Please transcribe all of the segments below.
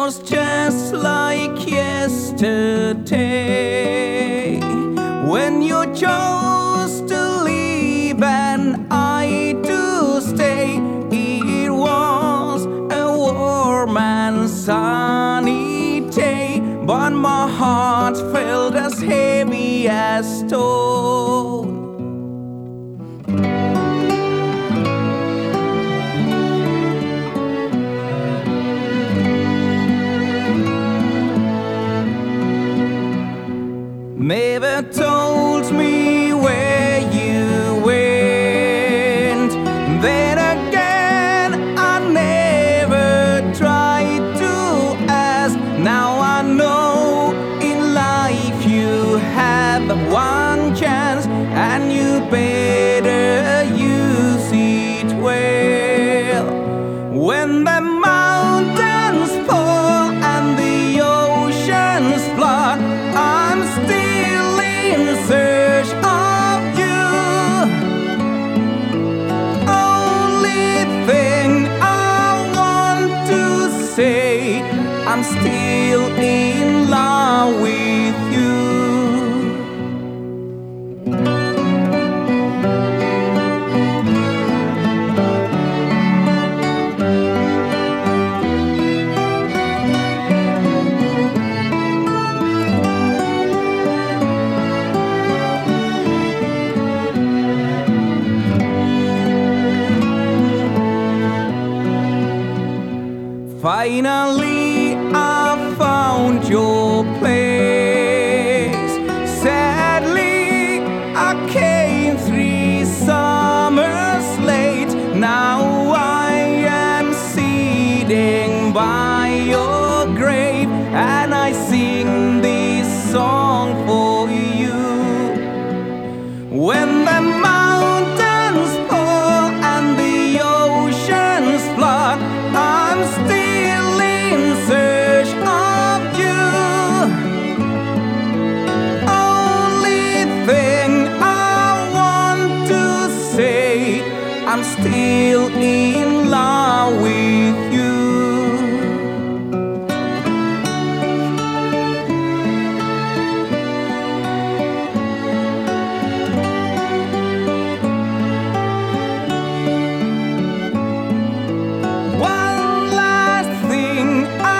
was just like yesterday when you chose to leave and I to stay. It was a warm and sunny day, but my heart felt as heavy as stone. Never told me where you went. Then again, I never tried to ask. Now I know in life you have one chance, and you better use it well. When the mountains fall and the oceans flood, I'm still in search of you. Only thing I want to say, I'm still in love with you. Finally, I found your place. Sadly, I came 3 summers late. Now I am sitting by your grave, and I sing this song for you. When the mountains fall and the oceans flood, I'm still in search of you. Only thing I want to say, I'm still in love with you.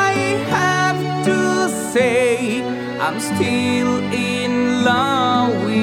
Say I'm still in love with you.